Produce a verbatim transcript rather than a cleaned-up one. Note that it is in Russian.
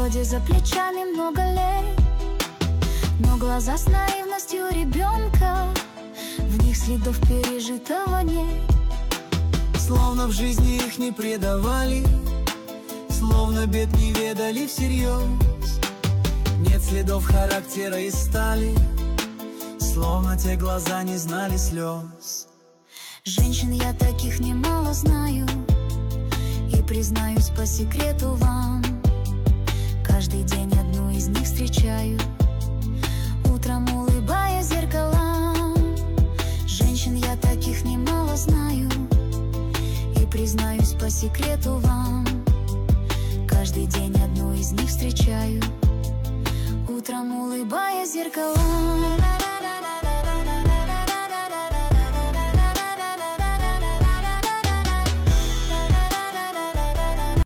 свободе за плечами много лет, но глаза с наивностью ребенка, в них следов пережитого нет. Словно в жизни их не предавали, словно бед не ведали всерьез. Нет следов характера и стали, словно те глаза не знали слез. Женщин я таких немало знаю, и признаюсь по секрету вам, каждый день одну из них встречаю, утром улыбаясь зеркалам. Женщин я таких немало знаю, и признаюсь по секрету вам, каждый день одну из них встречаю, утром улыбаясь зеркалам.